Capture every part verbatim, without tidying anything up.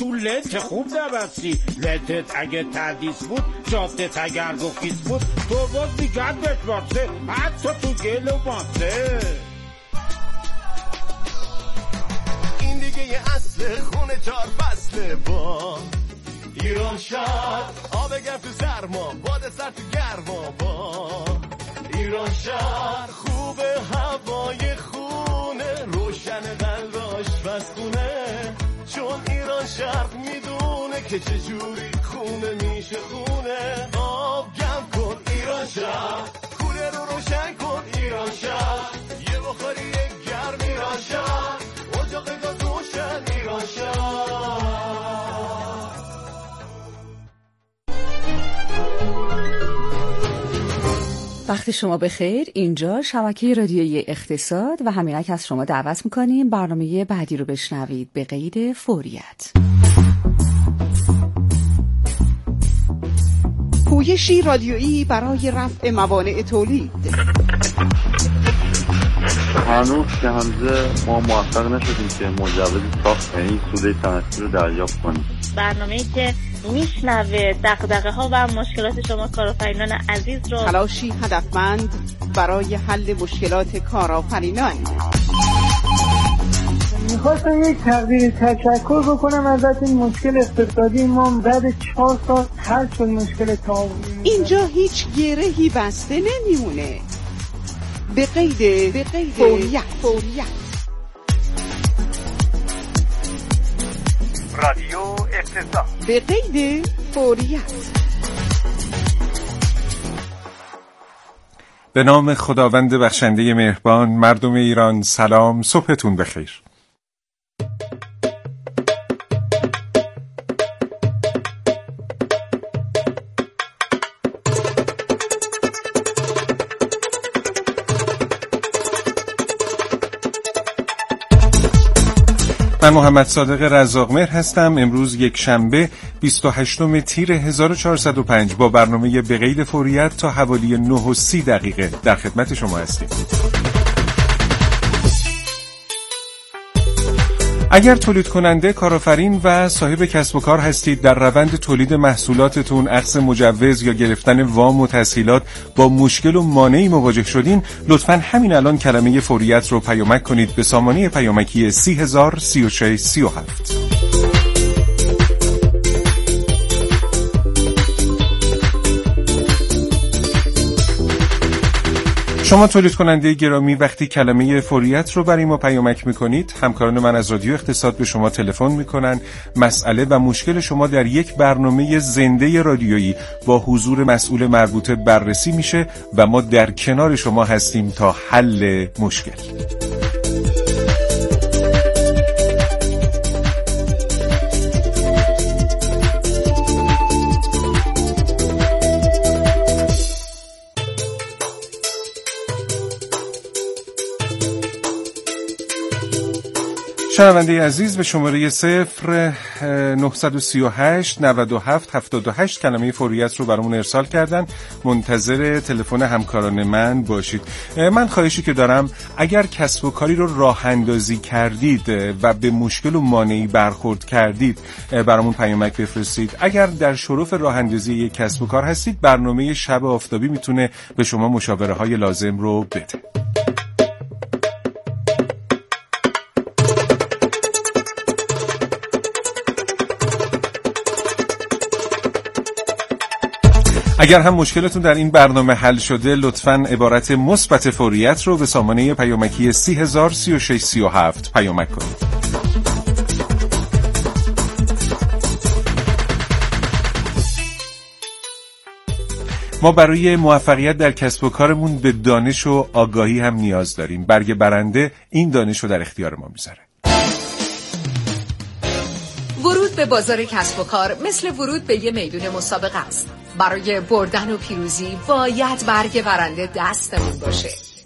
تو لنت خوب نبستی. لنتت اگه تدیس بود، جادت اگر گفیز بود، تو باز میگن بشماسه، حتی تو گل و ماسه. این دیگه یه اصل خونه چار فصله با ایران شهر. آب گرم تو سرما، باد سر تو گرما با ایران شهر. خوبه هوای خونه، روشن قلباش بسخونه، چون ایران شهر میدونه که چجوری خونه میشه خونه. آب گرم کن ایران شهر، کوله رو روشن کن ایران شهر، یه بخاری گرم ایران شهر، اجاق گاز روشن ایران شهر. وقت شما بخیر. اینجا شبکه رادیویی اقتصاد و همینک از شما دعوت میکنیم برنامه بعدی رو بشنوید به قید فوریت. پویشی رادیویی برای رفع موانع تولید. هنوز که هنوزه ما موفق نشدیم که مجوز ساخت این سوده صنعتی رو دریافت کنیم. برنامه‌ای که میشنوه دغدغه ها و مشکلات شما کارآفرینان عزیز رو. تلاشی هدفمند برای حل مشکلات کارآفرینان. میخواستم یک تقدیر تشکر بکنم ازت. این مشکل اقتصادی ما بعد چهار سال حل شد. مشکل تعاونی اینجا هیچ گرهی بسته نمیمونه. به قید به قید فوریت فوریت رادیو اقتصاد به قید فوریت. به نام خداوند بخشنده مهربان. مردم ایران سلام، صبحتون بخیر. من محمد صادق رزاقمهر هستم. امروز یک شنبه بیست و هشتم تیر هزار و چهارصد و پنج با برنامه به قید فوریت تا حوالی نه و سی دقیقه در خدمت شما هستیم. اگر تولید کننده، کارآفرین و صاحب کسب و کار هستید، در روند تولید محصولاتتون اخذ مجوز یا گرفتن وام و تسهیلات با مشکل و مانعی مواجه شدین، لطفاً همین الان کلمه فوریت رو پیامک کنید به سامانه پیامکی سی هزار سی و شش سی و هفت. شما تولید کننده گرامی وقتی کلمه فوریت رو برای ما پیامک میکنید، همکاران من از رادیو اقتصاد به شما تلفن میکنن. مسئله و مشکل شما در یک برنامه زنده رادیویی با حضور مسئول مربوطه بررسی میشه و ما در کنار شما هستیم تا حل مشکل. شنونده عزیز، به شماره صفر نه سه هشت نود و هفت هفتاد و هشت کلمه فوریت رو برامون ارسال کردن. منتظر تلفن همکاران من باشید. من خواهشی که دارم، اگر کسب و کاری رو راه اندازی کردید و به مشکل و مانعی برخورد کردید، برامون پیامک بفرستید. اگر در شرف راه اندازی یک کسب و کار هستید، برنامه شب آفتابی میتونه به شما مشاوره های لازم رو بده. اگر هم مشکلتون در این برنامه حل شده، لطفاً عبارت مثبت فوریت رو به سامانه پیامکی سی هزار سی و شش سی و هفت پیامک کنید. ما برای موفقیت در کسب و کارمون به دانش و آگاهی هم نیاز داریم. برگ برنده این دانش رو در اختیار ما میذاره. ورود به بازار کسب و کار مثل ورود به یه میدون مسابقه است. برای بردن و پیروزی باید برگ برنده دستمون باشه.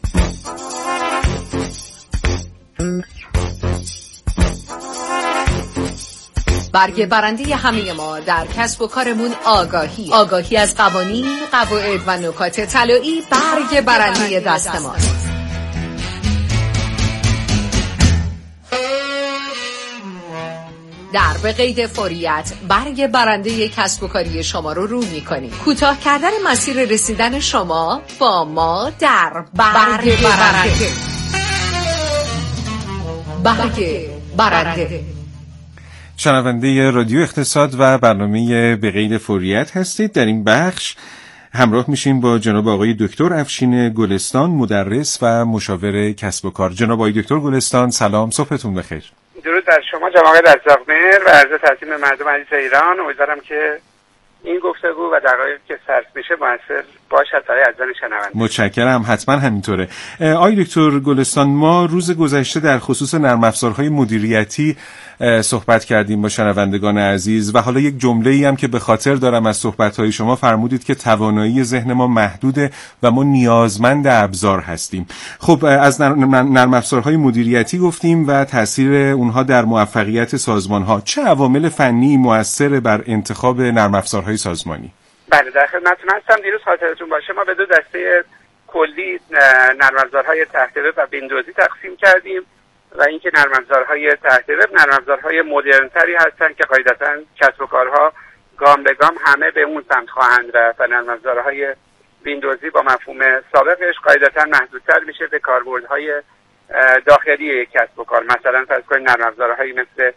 برگ برنده همه ما در کسب و کارمون آگاهی آگاهی از قوانین، قواعد و نکات طلایی برگ برنده دست ماست. در به قید فوریت برگ برنده کسب و کاری شما رو رو می‌کنیم. کوتاه کردن مسیر رسیدن شما با ما در برگ برنده. برگ برنده. شنونده رادیو اقتصاد و برنامه به قید فوریت هستید. در این بخش همراه میشیم با جناب آقای دکتر افشین گلستان، مدرس و مشاور کسب و کار. جناب آقای دکتر گلستان سلام، صبحتون بخیر. درود بر شما جناب آقای رزاق‌مهر و عرض تسلیم مردم عزیز ایران. امیدوارم که این گفتگو و دقایقی که صرف میشه موثر باشد برای عزیزان شنونده. متشکرم، حتما همینطوره. آقای دکتر گلستان، ما روز گذشته در خصوص نرم افزارهای مدیریتی صحبت کردیم با شنوندگان عزیز و حالا یک جمله‌ای هم که به خاطر دارم از صحبت‌های شما، فرمودید که توانایی ذهن ما محدوده و ما نیازمند ابزار هستیم. خب از نرم افزارهای مدیریتی گفتیم و تاثیر اونها در موفقیت سازمان‌ها. چه عوامل فنی مؤثر بر انتخاب نرم افزارهای سازمانی؟ بله، در خدمتتون هستم. دیروز خاطرتون باشه ما به دو دسته کلی نرم افزارهای تحت وب و ویندوزی تقسیم کردیم و اینکه نرم افزارهای تحت وب نرم افزارهای مدرن‌تری هستند که قاعدتاً کسب و کارها گام به گام همه به اون سمت خواهند رفت و نرم افزارهای ویندوزی با مفهوم سابقش قاعدتاً محدودتر میشه به کاربردهای داخلی یک کسب و کار. مثلا فرض کنید نرم افزارهایی مثل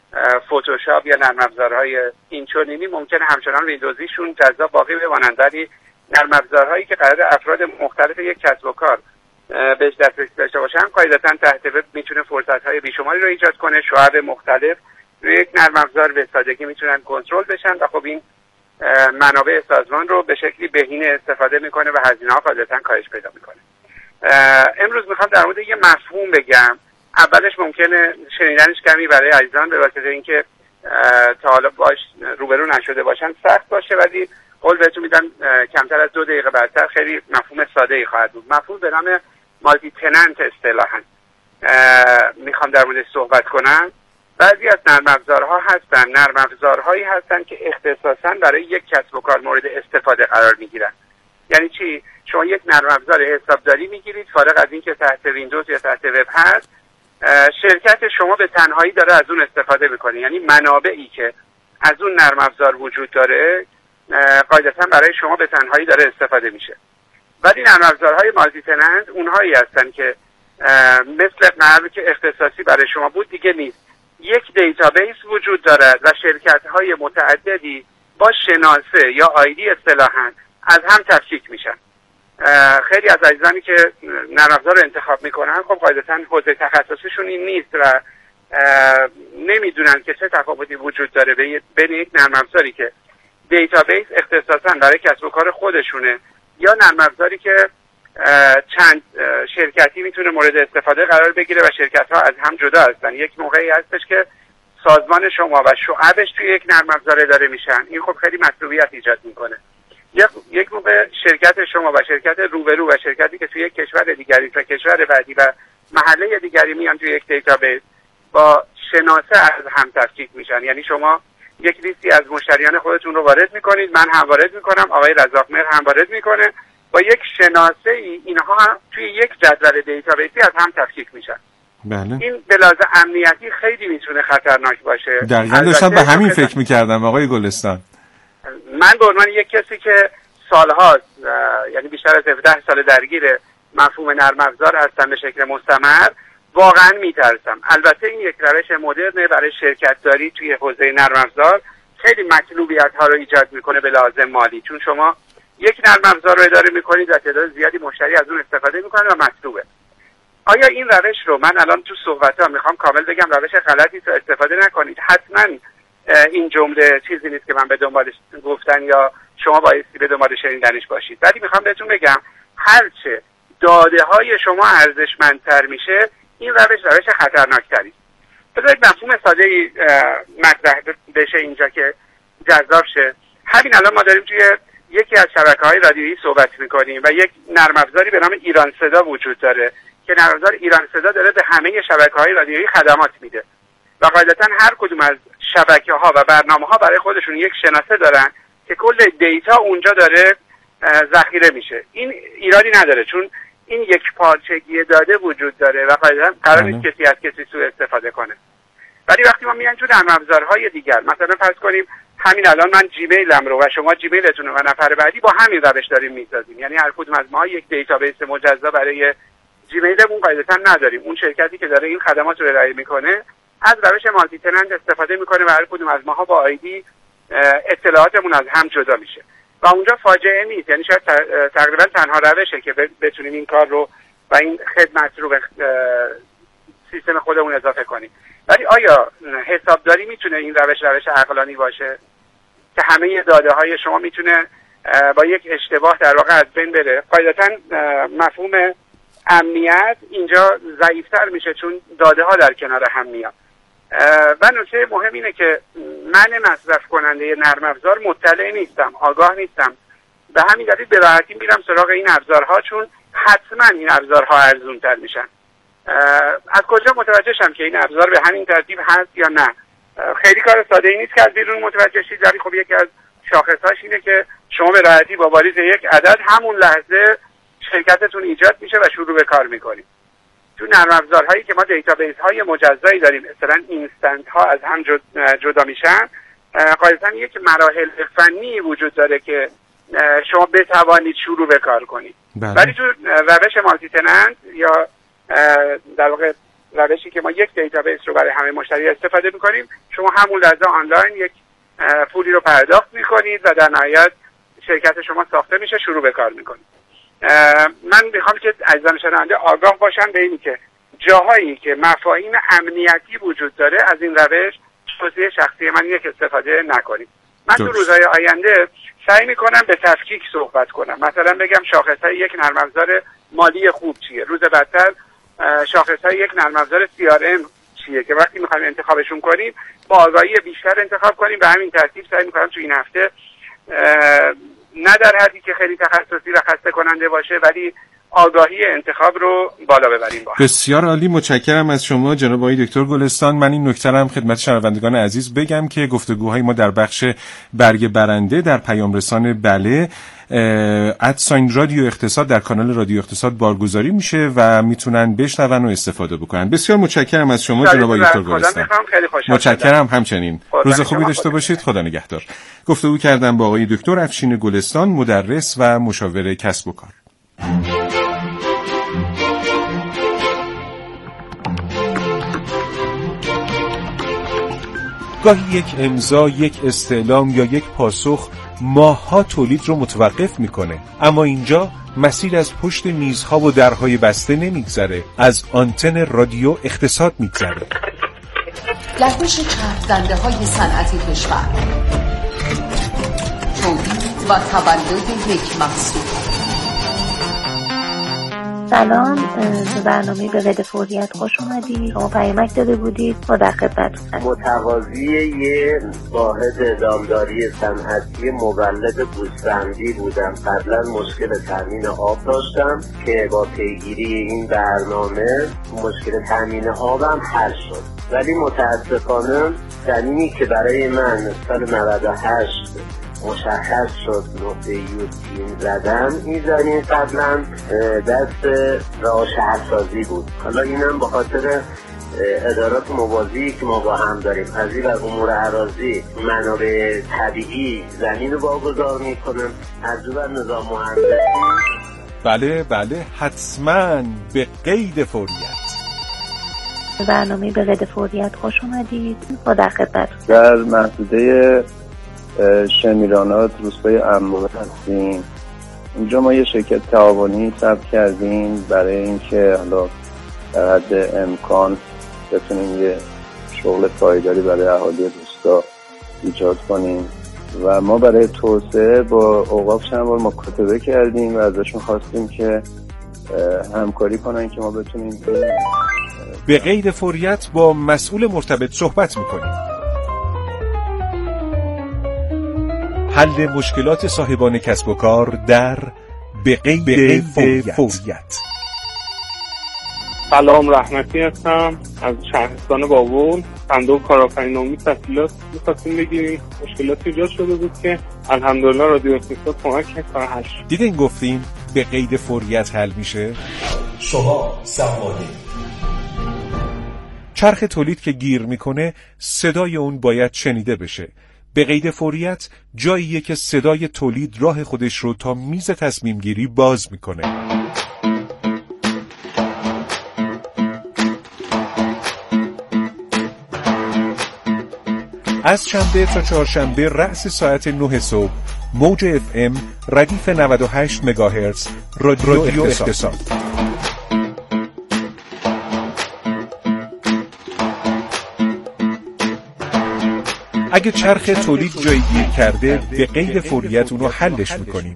فتوشاپ یا نرم افزارهای اینچنینی ممکنه همچنان ویندوزیشون جذاب باقی بمانند، ولی نرم افزارهایی که قرار افراد مختلف یک کسب و کار بهش دسترسی داشته باشن قاعدتاً تحت وب میتونه فرصت‌های بیشماری رو ایجاد کنه. شعب مختلف روی یک نرم افزار به سادگی میتونن کنترل بشن و خب این منابع سازمان رو به شکلی بهینه استفاده میکنه و هزینه‌ها قاعدتاً کاهش پیدا میکنه. امروز میخوام در مورد یه مفهوم بگم. اولش ممکنه شنیدنش کمی برای عزیزان به واسطه اینکه تا حالا باش روبرو نشده باشن سخت باشه، ولی قول بهتون میدم کمتر از دو دقیقه بعدتر خیلی مفهوم ساده‌ای خواهد بود. مفهوم به نام مالتی تننت اصطلاحاً میخوام در موردش صحبت کنم. بعضی از نرم افزارها هستن نرم افزارهایی هستن که اختصاصاً برای یک کسب و کار مورد استفاده قرار میگیرن. یعنی چی؟ شما یک نرم افزار حسابداری میگیرید، فارغ از اینکه تحت ویندوز یا تحت وب هست، شرکت شما به تنهایی داره از اون استفاده میکنه. یعنی منابعی که از اون نرم افزار وجود داره قاعدتاً برای شما به تنهایی داره استفاده میشه. ولی نرم افزارهای مالتی تننت اونهایی هستن که مثل قبل که اختصاصی برای شما بود دیگه نیست. یک دیتابیس وجود دارد و شرکت‌های متعددی با شناسه یا آیدی اصطلاحاً از هم تفکیک میشن. خیلی از عزیزانی که نرم افزار رو انتخاب میکنن خب قاعدتاً حوزه تخصصشون این نیست و نمیدونن که چه تفاوتی وجود داره بین یک نرم افزاری که دیتابیس اختصاصاً برای کسب و کار خودشونه یا نرم افزاری که چند شرکتی میتونه مورد استفاده قرار بگیره و شرکت‌ها از هم جدا هستن. یک موقعی هستش که سازمان شما و شعبش توی یک نرم افزار اداره میشن. این خب خیلی مطلوبیت ایجاد میکنه. یک یک موقع شرکت شما و شرکت روبرو و شرکتی که توی یک کشور دیگری و کشور بعدی و محله دیگری میان توی یک دیتابیس با شناسه از هم تفکیک میشن. یعنی شما یک لیستی از مشتریان خودتون رو وارد میکنید، من هم وارد میکنم، آقای رزاق‌مهر هم وارد میکنه، با یک شناسه ای اینها هم توی یک جدول دیتابیسی از هم تفکیک میشن. بله. این به لحاظ امنیتی خیلی میتونه خطرناک باشه. دقیقاً داشتم به همین فکر میکردم آقای گلستان. من به عنوان یک کسی که سالهاست یعنی بیشتر از هفده سال درگیر مفهوم نرم افزار هستم به شکل مستمر، واقعا میترسم. البته این یک روش مدرنه برای شرکت داری توی حوزه نرم افزار، خیلی مطلوبیت ها رو ایجاد میکنه به لحاظ مالی، چون شما یک نرم افزار رو اداره میکنید و تعداد زیادی مشتری از اون استفاده میکنن و مطلوبه. آیا این روش رو من الان تو صحبت‌ها میخوام کامل بگم روش غلطی رو استفاده نکنید؟ حتما این جمله چیزی نیست که من به دنبالش گفتن یا شما بایستی به دنبال شنیدنش باشید، ولی میخوام بهتون بگم هرچه داده های شما ارزشمندتر میشه این روش روش خطرناکتری. بذارید مفهوم ساده‌ای مطرح بشه اینجا که جذاب شه. همین الان ما داریم توی یکی از شبکه‌های رادیویی صحبت می‌کنیم و یک نرم افزاری به نام ایران صدا وجود داره که نرم افزار ایران صدا داره به همه شبکه‌های رادیویی خدمات میده و قاعدتاً هر کدوم از شبکه‌ها و برنامه‌ها برای خودشون یک شناسه دارن که کل دیتا اونجا داره ذخیره میشه. این ایرادی نداره چون این یک پارچگی داده وجود داره و قاعدتاً قرار نیست کسی از کسی سوء استفاده کنه. ولی وقتی ما میایم تو نرم افزارهای دیگر، مثلا فرض کنیم همین الان من جیمیلم رو و شما جیمیلتون رو و نفر بعدی با همین روش داریم میسازیم، یعنی هر کدوم از ما یک دیتابیس مجزا برای جیمیلمون قاعدتا نداریم. اون شرکتی که داره این خدمات رو ارائه میکنه از روش مالتی تننت استفاده میکنه و هر کدوم از ماها با آیدی اطلاعاتمون از هم جدا میشه و اونجا فاجعه نیست. یعنی شاید تقریبا تنها روشه که بتونیم این کار رو و این خدمت رو به سیستم خودمون اضافه کنیم. ولی آیا حسابداری میتونه این روش روش عقلانی باشه که همه داده های شما میتونه با یک اشتباه در واقع از بین بره؟ قاعدتا مفهوم امنیت اینجا ضعیفتر میشه چون داده ها در کنار هم میاد. و نکته مهم اینه که من مصرف کننده نرم افزار مطلع نیستم، آگاه نیستم، به همین دلیل به راحتی میرم سراغ این ابزارها چون حتما این ابزارها ارزونتر میشن. از کجا متوجه شم که این ابزار به همین ترتیب هست یا نه؟ خیلی کار ساده ای نیست که از بیرون متوجه شید، ولی خب یکی از شاخصهاش اینه که شما به راحتی با واریز یک عدد همون لحظه شرکتتون ایجاد میشه و شروع به کار میکنید. تو نرم افزارهایی که ما دیتابیس های مجزایی داریم، مثلا اینستنت ها از هم جدا میشن، قاعدتا یک مراحل فنی وجود داره که شما بتوانید شروع به کار کنید. ولی تو روش مالتی تننت یا در واقع روشی که ما یک دیتابیس رو برای همه مشتری استفاده میکنیم، شما همون لحظه آنلاین یک پولی رو پرداخت میکنید و در نهایت شرکت شما ساخته میشه، شروع به کار میکنید. من میخوام که عزیزان شنونده آگاه باشن به اینی که جاهایی که مفاهیم امنیتی وجود داره از این روش توصیه شخصی من اینه که استفاده نکنید. من تو روزهای آینده سعی میکنم به تفکیک صحبت کنم، مثلا بگم شاخصهای یک نرم افزار مالی خوب چیه، روز بعدتر شاخصهای یک نرم افزار سی آر ام چیه که وقتی میخوایم انتخابشون کنیم با آگاهی بیشتر انتخاب کنیم. به همین ترتیب سعی میکنم تو این هفته نه در حدی که خیلی تخصصی و خسته کننده باشه ولی آگاهی انتخاب رو بالا ببریم. با بسیار عالی، متشکرم از شما جناب آقای دکتر گلستان. من این نکته هم خدمت شنوندگان عزیز بگم که گفتگوهای ما در بخش برگ برنده در پیام رسان بله ادساین رادیو اقتصاد در کانال رادیو اقتصاد بارگذاری میشه و میتونن بشنون و استفاده بکنن. بسیار متشکرم از شما جناب آقای دکتر گلستان. متشکرم همچنین. روز خوبی داشته باشید. خدا نگهدار. گفتگو کردم با آقای دکتر افشین گلستان، مدرس و مشاور کسب و کار. گاهی یک امضا، یک استعلام یا یک پاسخ ماه‌ها تولید رو متوقف میکنه، اما اینجا مسیر از پشت میزها و درهای بسته نمیگذره، از آنتن رادیو اقتصاد میگذره. گردش چرخ‌دنده های صنعتی کشور، تولید و تولد یک محصول. سلام، به برنامه به قید فوریت خوش اومدید. شما پیامک داده بودید، ما در خدمتتونیم. متقاضی یه واحد دامداری صنعتی مولد گوسفندی بودم. قبلا مشکل تامین آب داشتم که با پیگیری این برنامه مشکل تامین آبم حل شد، ولی متاسفانه زمینی که برای من سال نود و هشت مشخص شد نقطه یوتین زدن، این زمین قبلا دست راه شهرسازی بود. حالا اینم به خاطر ادارات موازی که ما با هم داریم، از این امور اراضی منابع طبیعی زمین رو واگذار میکنم، از اون نظام مهندسی. بله بله حتما به قید فوریت. برنامه به قید فوریت خوش اومدید. ما در خدمت در محدوده شمیرانات روستای عمومه هستیم. اینجا ما یه شرکت تعاونی ثبت کردیم برای اینکه حالا در حد امکان بتونیم یه شغل پایداری برای اهالی روستا ایجاد کنیم و ما برای توسعه با اوقاف چند بار مکاتبه کردیم و ازشون خواستیم که همکاری کنن که ما بتونیم به قید فوریت با مسئول مرتبط صحبت میکنیم. حل مشکلات صاحبان کسب و کار در به قید فوریت. سلام، رحمتی هستم از شهرستان بابل. صندوق کارآفرینی تسهیلات می‌خواستیم بگیریم. مشکلاتی ایجاد شده بود که الحمدلله رادیو اقتصاد کمک کرد تا حل شد. دیدین گفتیم به قید فوریت حل میشه. شما سرمایه چرخ تولید که گیر میکنه صدای اون باید شنیده بشه. به قید فوریت جاییه که صدای تولید راه خودش رو تا میز تصمیم گیری باز میکنه. از شنبه تا چهارشنبه رأس ساعت نه صبح موج اف ام ردیف نود و هشت مگاهرتز رادیو اقتصاد. اگه چرخ تولید جای گیر کرده به قید فوریت اونو حلش میکنیم.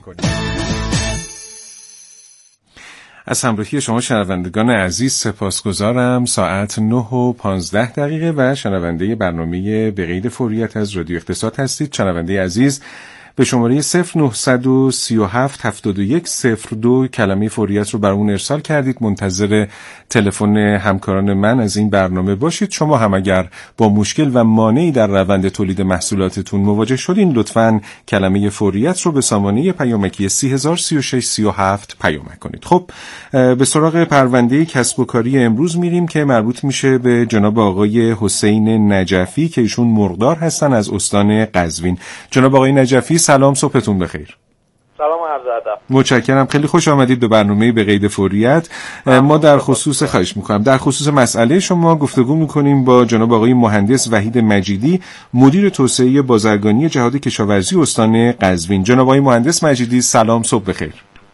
از همراهی شما شنوندگان عزیز سپاسگزارم. ساعت نه و پانزده دقیقه و شنونده برنامه به قید فوریت از رادیو اقتصاد هستید. شنونده عزیز به شماره صفر نه سه هفت هفتاد و یک صفر دو کلمه فوریت رو برامون ارسال کردید. منتظر تلفن همکاران من از این برنامه باشید. شما هم اگر با مشکل و مانعی در روند تولید محصولاتتون مواجه شدین لطفاً کلمه فوریت رو به سامانه پیامکی سی هزار سی و شش سی و هفت پیامک کنید. خب به سراغ پرونده کسب و کاری امروز میریم که مربوط میشه به جناب آقای حسین نجفی که ایشون مرغدار هستن از استان قزوین. جناب آقای نجفی سلام، صبحتون بخیر. سلام و عرض ادب. متشکرم، خیلی خوش آمدید به برنامه به قید فوریت. ما در خصوص خواهش میکنم در خصوص مسئله شما گفتگو میکنیم با جناب آقای مهندس وحید مجیدی، مدیر توسعه بازرگانی جهاد کشاورزی استان قزوین. جناب آقای مهندس مجیدی سلام، صبح بخیر.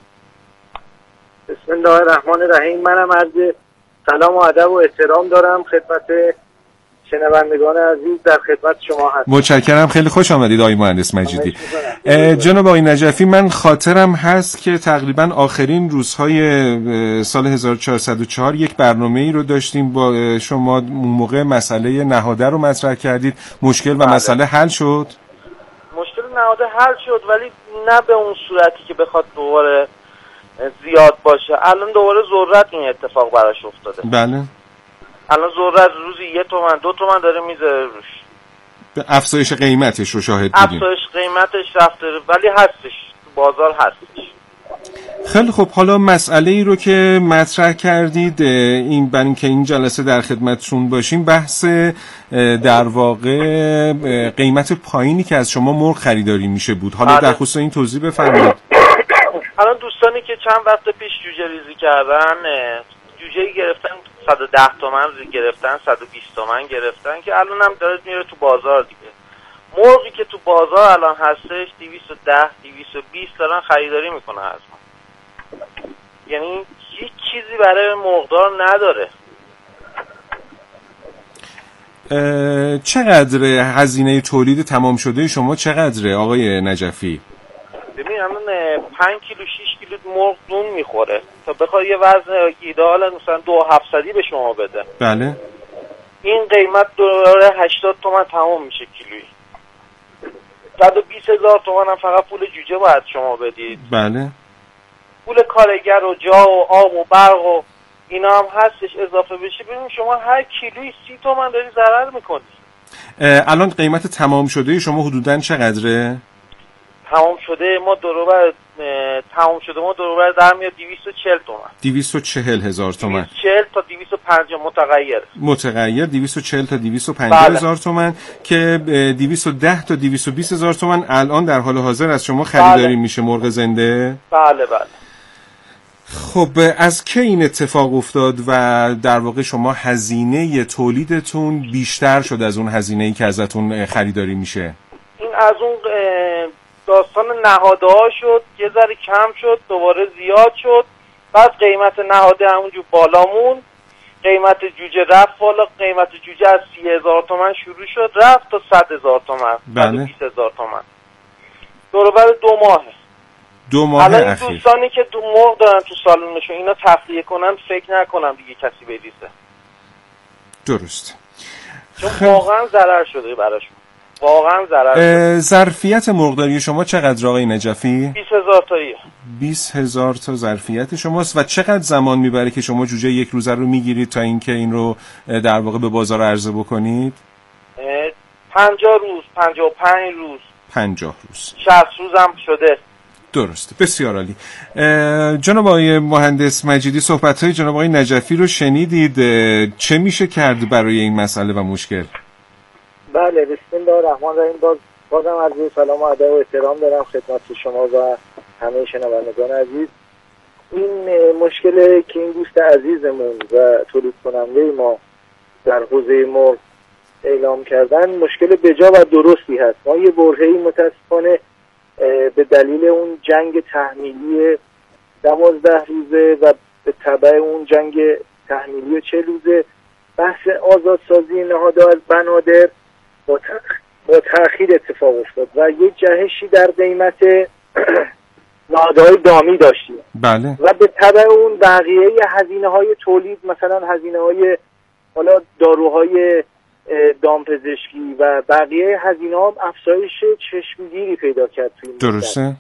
بسم الله الرحمن الرحیم. منم عرض سلام و ادب و احترام دارم خدمت شنوندگان عزیز، در خدمت شما هستم. متشکرم، خیلی خوش آمدید آقای مهندس مجیدی. جناب آقای نجفی، من خاطرم هست که تقریبا آخرین روزهای سال هزار و چهارصد و چهار یک برنامه‌ای رو داشتیم با شما. اون موقع مسئله نهاده رو مطرح کردید. مشکل و بله. مسئله حل شد؟ مشکل نهاده حل شد ولی نه به اون صورتی که بخواد دوباره زیاد باشه. الان دوباره ذرت این اتفاق براش افتاده. بله. الان ذرت روزی یه تومن دو تومن داره میذاره روش. به افزایش قیمتش رو شاهد بودیم. افزایش قیمتش رفته ولی هستش، بازار هستش. خیلی خب، حالا مسئله ای رو که مطرح کردید، این برای اینکه این جلسه در خدمتتون باشیم، بحث در واقع قیمت پایینی که از شما مرغ خریداری میشه بود. حالا در خصوص این توضیح بفرمایید. الان دوستانی که چند وقت پیش جوجه ریزی کردن، جوجه گرفتن صد و ده تومن گرفتن، صد و بیست تومن گرفتن که الان هم داره میره تو بازار دیگه. مرغی که تو بازار الان هستش دویست و ده دویست و بیست دارن خریداری میکنه از ما. یعنی هیچ چیزی برای مرغدار نداره. چقدر هزینه تولید تمام شده شما چقدره آقای نجفی؟ ببین الان پنج کیلو شش کیلو مرغ دون میخوره تا بخواد یه وزن ایدئال مثلا دو هفتصدی به شما بده. بله. این قیمت دلار هشتاد تومن تمام میشه کیلویی. صد و بیست هزار تومن هم فقط پول جوجه باید شما بدید. بله. پول کارگر و جا و آب و برق و اینا هم هستش اضافه بشه. ببین شما هر کیلویی سی تومن داری ضرر میکنی. الان قیمت تمام شده شما حدوداً چقدره؟ تمام شده ما دروبر تمام شده ما دروبر در میاد دویست و چهل تومن. دویست و چهل هزار تومن. دویست و چهل تا دویست و پنجاه متغیر. متغیر دویست و چهل تا دویست و پنجاه بله. هزار تومن که دویست و ده تا دویست و بیست هزار تومن الان در حال حاضر از شما خریداری بله. میشه مرغ زنده؟ بله بله. خب از کی این اتفاق افتاد و در واقع شما هزینه تولیدتون بیشتر شد از اون هزینه‌ای که ازتون خریداری میشه؟ این از اون داستان نهاده ها شد، یه ذره کم شد دوباره زیاد شد، بعد قیمت نهاده همونجور بالامون، قیمت جوجه رفت بالا، قیمت جوجه از سی هزار تومن شروع شد رفت تا صد هزار تومن، صد و بیست هزار تومن دوربر دو ماهه. دو ماه الان اخیر. دوستانی که دو مرغ دارن تو سالونشون اینا تخلیه کنن فکر نکنم دیگه کسی بریزه. درست. چون واقعا ضرر شده براشون. واقعا ضرر. ظرفیت مرغداری شما چقدر آقای نجفی؟ بیست هزار تاییه. بیست هزار تا ظرفیت شماست. و چقدر زمان میبره که شما جوجه یک روزه رو میگیرید تا اینکه این رو در واقع به بازار عرضه بکنید؟ پنجاه روز، پنجاه و پنج روز. پنجاه روز. شصت روز هم شده. درسته، بسیار عالی. جناب آقای مهندس مجیدی، صحبت‌های جناب آقای نجفی رو شنیدید. چه میشه کرد برای این مسئله و مشکل؟ بله، بسم الله الرحمن الرحیم. باز بازم عرض سلام و ادب و احترام دارم خدمت شما و همه شنوندگان عزیز. این مشکل که این دوست عزیزمون و تولید کننده ما در حوزه مرغ اعلام کردن مشکل بجا و درستی هست. ما یه برهه‌ای متاسفانه به دلیل اون جنگ تحمیلی دوازده روزه و به تبع اون جنگ تحمیلی چه روزه بحث آزادسازی نهادها از بنادر با, تخ... با تأخیر اتفاق افتاد و یه جهشی در قیمت نهادهای دامی داشتیم. بله. و به تبع اون بقیه هزینه های تولید، مثلا هزینه های حالا داروهای دامپزشکی و بقیه هزینه ها افزایش چشمگیری پیدا کرد توی درسته.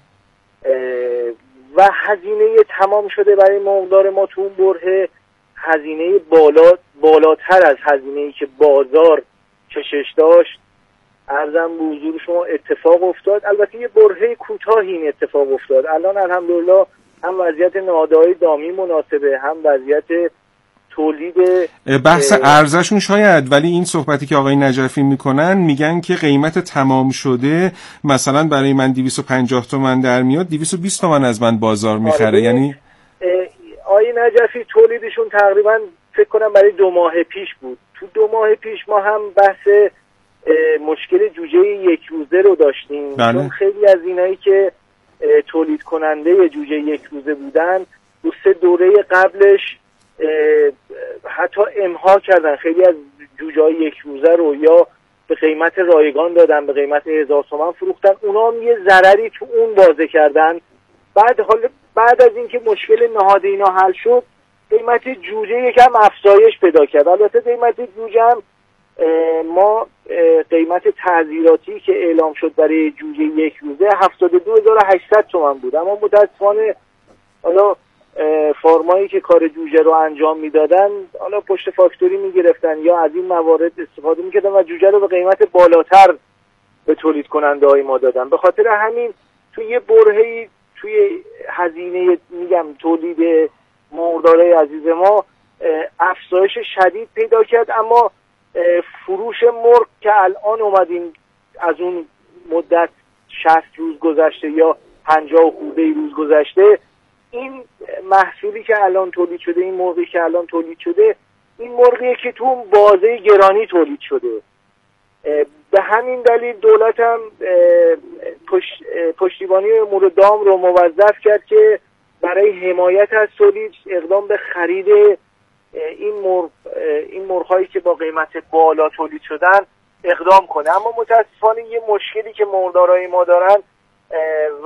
و هزینه تمام شده برای مرغدار ما تو اون برهه هزینه بالا بالاتر از هزینه‌ای که بازار کشش داشت عرضم به حضور شما اتفاق افتاد. البته یه برهه کوتاهی این اتفاق افتاد. الان الحمدلله هم وضعیت نهادهای دامی مناسبه، هم وضعیت تولید بحث ارزشون شاید، ولی این صحبتی که آقای نجفی میکنن میگن که قیمت تمام شده مثلا برای من دویست و پنجاه تومن در میاد، دویست و بیست تومن از من بازار میخره. آره، یعنی آقای نجفی تولیدشون تقریبا فکر کنم برای دو ماه پیش بود. تو دو ماه پیش ما هم بحث مشکل جوجه یک روزه رو داشتیم. بله. چون خیلی از اینایی که تولید کننده جوجه یک روزه بودن دو سه دوره قبلش حتی امها کردن، خیلی از جوجه های یک روزه رو یا به قیمت رایگان دادن، به قیمت هزار تومان فروختن. اونا هم یه ضرری تو اون بازه کردن. بعد حالا بعد از اینکه مشکل نهاد اینا حل شد قیمت جوجه یکم افزایش پیدا کرد. البته قیمت جوجه هم ما قیمت تعزیراتی که اعلام شد برای جوجه یک روزه هفتاد و دو هزار و هشتصد تومان بود، اما متاسفانه حالا فارمایی که کار جوجه رو انجام میدادن حالا پشت فاکتوری میگرفتن یا از این موارد استفاده میکردن و جوجه رو به قیمت بالاتر به تولید کننده های ما دادن. به خاطر همین توی یه برهه‌ای توی هزینه میگم تولید مرغدارای عزیز ما افزایش شدید پیدا کرد، اما فروش مرغ که الان اومدیم از اون مدت شصت روز گذشته یا پنجاه خورده روز گذشته، این محصولی که الان تولید شده، این مرغی که الان تولید شده، این مرغیه که تو اون بازه گرانی تولید شده. به همین دلیل دولت هم پشت، پشتیبانی امور دام رو موظف کرد که برای حمایت از تولید اقدام به خرید این مرغ این مرغ‌هایی که با قیمت بالا تولید شدن اقدام کنه. اما متاسفانه یه مشکلی که مرغدارای ما دارن و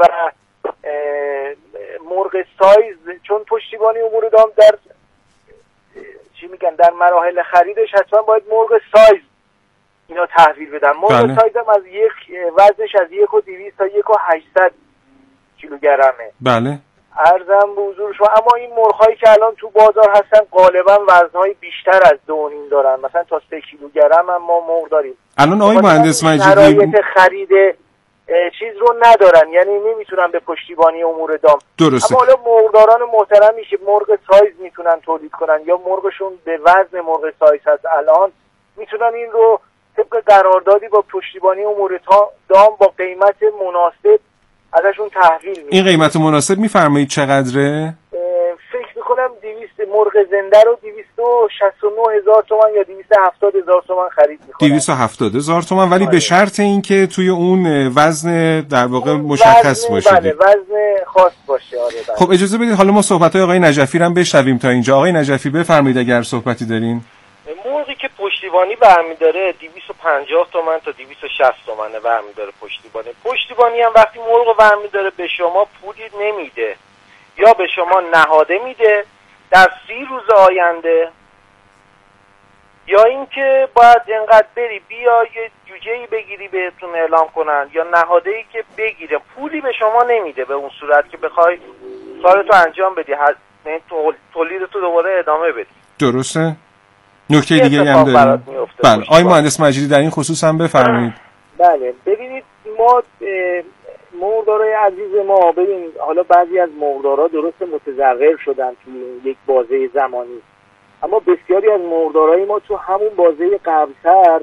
مرغ سایز، چون پشتیبانی امور دام در چی میگن در مراحل خریدش حتما باید مرغ سایز اینا تحویل بدن. مرغ بله. سایز هم از یک وزنش از یک و دویست تا یک و هشتصد کیلوگرمه. بله. عرضم به حضور شما، اما این مرغ‌هایی که الان تو بازار هستن غالبا وزن‌های بیشتر از دو و نیم دارن، مثلا تا سه کیلوگرم هم ما مرغ داریم. الان آقای مهندس مجیدی شرایط خرید چیز رو ندارن، یعنی نمیتونن به پشتیبانی امور دام. درسته. اما حالا مرغداران محترمی که مرغ سایز میتونن تولید کنن یا مرغشون به وزن مرغ سایز هست الان، میتونن این رو طبق قراردادی با پشتیبانی امور دام با قیمت مناسب ازشون تحویل میدن. این قیمت مناسب میفرمایید چقدره؟ فکر میکنم دویست مرغ زنده رو دویست و شصت و نه هزار تومان یا دویست و هفتاد هزار تومان خرید میکنن. دویست و هفتاد هزار تومان، ولی آره. به شرط اینکه توی اون وزن در واقع مشخص باشه. بله، وزن خاص باشه. آره بله. خب اجازه بدید حالا ما صحبت‌های آقای نجفی رو هم بشنویم تا اینجا. آقای نجفی بفرمایید اگر صحبتی دارین. مرغی که پشتیبانی برمی‌داره دویست و پنجاه تومن تا دویست و شصت تومن برمی‌داره پشتیبانی. پشتیبانی هم وقتی مرغ برمی‌داره به شما پولی نمیده، یا به شما نهاده میده در سی روز آینده، یا اینکه باید انقدر بری بیا یه جوجه‌ای بگیری بهتون اعلام کنن، یا نهاده‌ای که بگیره پولی به شما نمیده به اون صورت که بخوای کارتو انجام بدی، تولیدتو دوباره ادامه بدی. درسته؟ نکته دیگه هم داریم. بله، آقای مهندس مجیدی در این خصوص هم بفرمایید. بله، ببینید ما مرغدارای عزیز ما، ببین حالا بعضی از مرغدارا درست متضرر شدن توی یک بازه زمانی، اما بسیاری از مرغدارای ما تو همون بازه قبل‌تر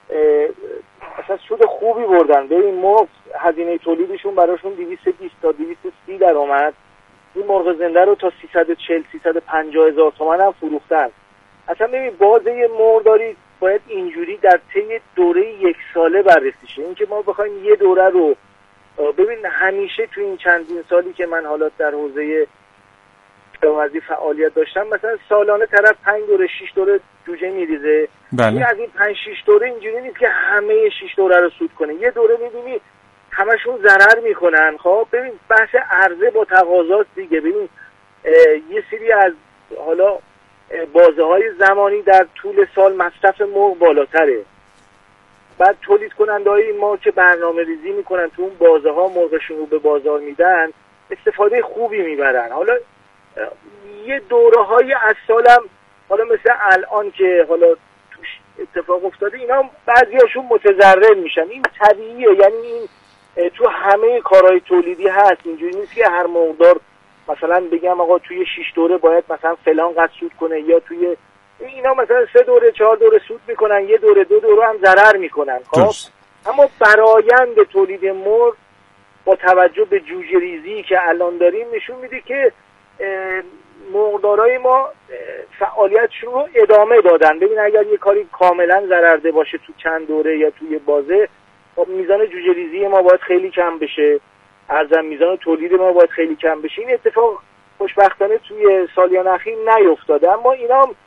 اصلا سود خوبی بردن. ببین مرغ هزینه تولیدشون براشون دویست و بیست تا دویست و سی در اومد، این مرغ زنده رو تا سیصد و چهل سیصد و پنجاه هزار تومان هم فروختن. اصلا ببین بازه مرغداری باید اینجوری در طی دوره یک ساله بررسی شه. این که ما بخوایم یه دوره رو ببین، همیشه تو این چندین سالی که من حالا در حوزه کشاورزی فعالیت داشتم، مثلا سالانه طرف پنج دوره شش دوره جوجه میریزه. بله. این از این پنج شش دوره اینجوری نیست که همه شش دوره رو سود کنه. یه دوره میبینی همشون ضرر میکنن. خب ببین بحث عرضه با تقاضاست دیگه. ببین یه سری از حالا بازه های زمانی در طول سال مصرف مرغ بالاتره، بعد تولید کننده های ما که برنامه ریزی میکنن تو اون بازه ها مرغشون رو به بازار میدن استفاده خوبی میبرن. حالا یه دوره های از سالم حالا مثل الان که حالا توش اتفاق افتاده، اینا بعضی هاشون متضرر میشن. این طبیعیه، یعنی این تو همه کارهای تولیدی هست. اینجوری نیست که هر مرغدار مثلا بگم آقا توی شش دوره باید مثلا فلان قد سود کنه، یا توی اینا مثلا سه دوره چهار دوره سود میکنن، یه دوره دو دوره هم ضرر میکنن. خب اما برآیند تولید مرغ با توجه به جوجه ریزی که الان داریم نشون میده که مرغدارای ما فعالیتشون رو ادامه دادن. ببین اگر یه کاری کاملا ضررده باشه تو چند دوره یا توی بازه، خب میزان جوجه ریزی ما باید خیلی کم بشه، ارزم میزان تولید ما باید خیلی کم بشه. این اتفاق خوشبختانه توی سالیان اخیر نیفتاده، اما اینا هم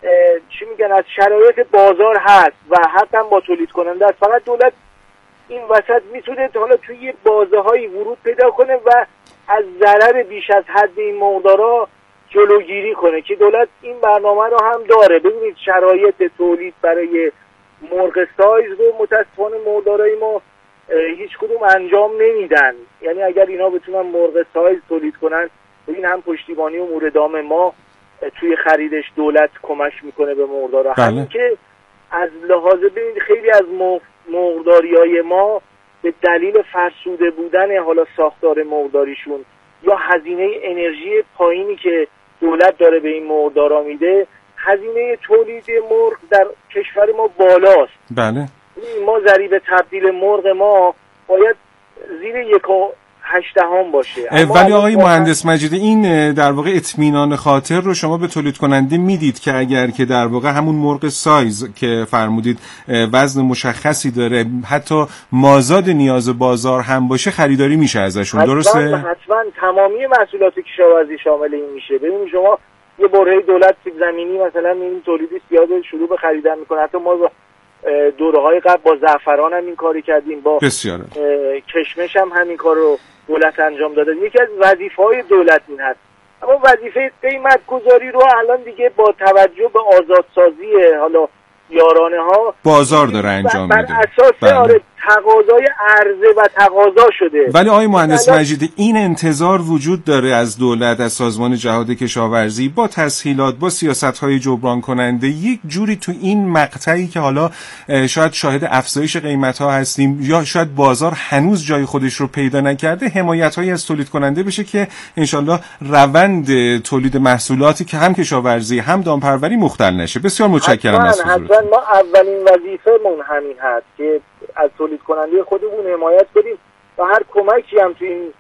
چی میگن از شرایط بازار هست و حتی با تولید کننده است. فقط دولت این وسط میتونه حالا توی یه بازه هایی ورود پیدا کنه و از ضرر بیش از حد این مرغدارا جلوگیری کنه که دولت این برنامه رو هم داره. ببینید شرایط تولید برای مرغ سایز رو متاسفانه مرغدارای ما هیچ کدوم انجام نمیدن. یعنی اگر اینا بتونن مرغ سایز تولید کنن، ببین هم پشتیبانی امور دام ما توی خریدش دولت کمک میکنه به مرغدارا. بله. همین که از لحاظ ببینید خیلی از مرغداریای ما به دلیل فرسوده بودن حالا ساختار مرغداریشون یا هزینه انرژی پایینی که دولت داره به این مرغدارا میده، هزینه تولید مرغ در کشور ما بالاست. بله. ما ضریب تبدیل مرغ ما باید زیر یک و هشتهم باشه. ولی آقای مهندس مجیدی این در واقع اطمینان خاطر رو شما به تولید کننده میدید که اگر که در واقع همون مرغ سایز که فرمودید وزن مشخصی داره، حتی مازاد نیاز بازار هم باشه، خریداری میشه ازشون، درسته؟ حتما حتما تمامی محصولات کشاورزی شامل این میشه. ببینید شما یه برهه دولت زمینی مثلا این تولیدی زیاد شروع به خریدن میکنه. حتی ما دوره‌های قبل با زعفران هم این کاری کردیم، با بسیاره. کشمش هم همین کار رو دولت انجام داده. یکی از وظیفه‌های دولت این هست. اما وظیفه قیمت گذاری رو الان دیگه با توجه به آزادسازی حالا یارانه ها بازار داره انجام بر میده. اساس بله. آره تقاضای عرضه و تقاضا شده. ولی آقای مهندس مجیدی این انتظار وجود داره از دولت، از سازمان جهاد کشاورزی با تسهیلات، با سیاست‌های جبران کننده، یک جوری تو این مقطعی که حالا شاید شاهد افزایش قیمت‌ها هستیم یا شاید بازار هنوز جای خودش رو پیدا نکرده، حمایت‌هایی از تولید کننده بشه که انشالله روند تولید محصولاتی که هم کشاورزی هم دامپروری مختل نشه. بسیار متشکرم از حضورتون. ما اولین وظیفه‌مون همین هست که از تولید کننده خودمون حمایت کنیم و هر کمکی هم تو این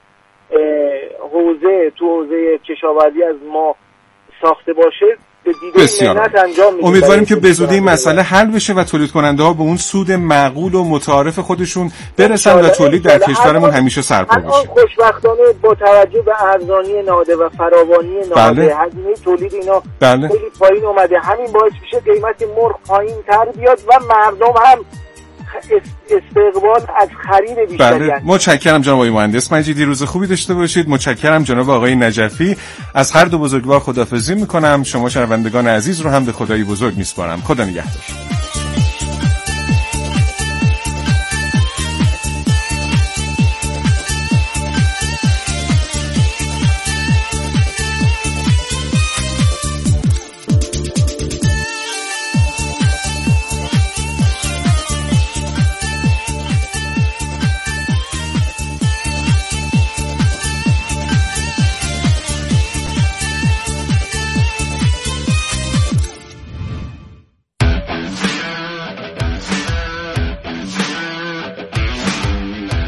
حوزه تو حوزه کشاورزی از ما ساخته باشه به دیده منت انجام میدیم. امیدواریم که به زودی این مسئله حل بشه و تولید کننده ها به اون سود معقول و متعارف خودشون برسن و تولید در کشورمون همیشه سرپا باشه. خوشبختانه با توجه به ارزانی ناده و فراوانی ناده، هزینه تولید اینا بله. خیلی پایین اومده. همین باعث میشه قیمت مرغ پایین تر بیاد و مردم هم استقبال از خرید بیشتر. بله. متشکرم جناب آقای مهندس مجیدی، روز خوبی داشته باشید. متشکرم جناب آقای نجفی. از هر دو بزرگوار خداحافظی میکنم. شما شنوندگان عزیز رو هم به خدای بزرگ میسپارم. خدا نگهدار.